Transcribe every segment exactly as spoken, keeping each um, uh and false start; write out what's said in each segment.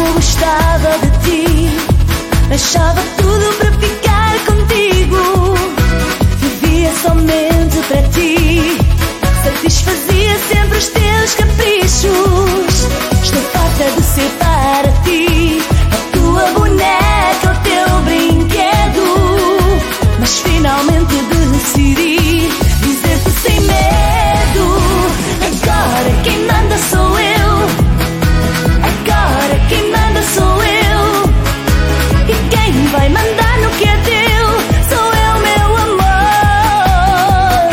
gostava de ti, deixava tudo para ficar contigo, vivia somente para ti, satisfazia sempre os teus caprichos. Estou farta de ser para ti a tua boneca, o teu brinquedo, mas finalmente decidi dizer-te sem medo: agora quem manda sou eu, agora quem manda sou eu, e quem vai mandar no que é teu sou eu, meu amor.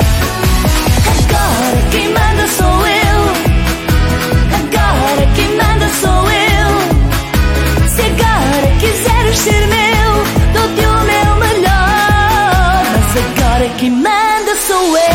Agora quem manda sou eu, agora quem manda sou eu, se agora quiseres ser meu, dou-te o meu melhor, mas agora quem manda sou eu.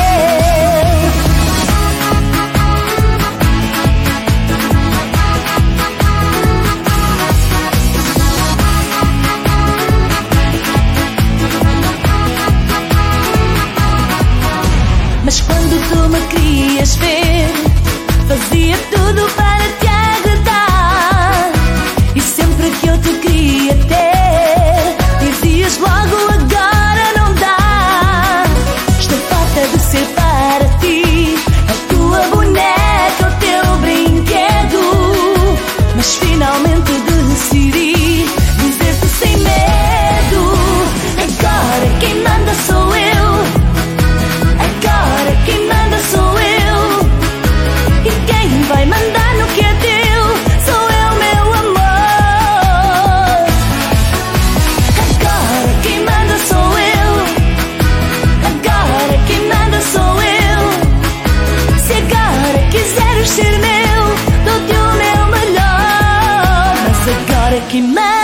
Mas quando tu me querias ver, fazia tudo para te agradar, e sempre que eu te queria ter, dizias logo agora não dá. Estou farta de ser para ti a tua boneca, o teu brinquedo, mas finalmente decidi dizer-te sem medo: agora quem manda sou eu, quem manda sou eu, e quem vai mandar no que é teu sou eu, meu amor. Agora quem manda sou eu, agora quem manda sou eu, se agora quiseres ser meu, dou-te o meu melhor, mas agora quem manda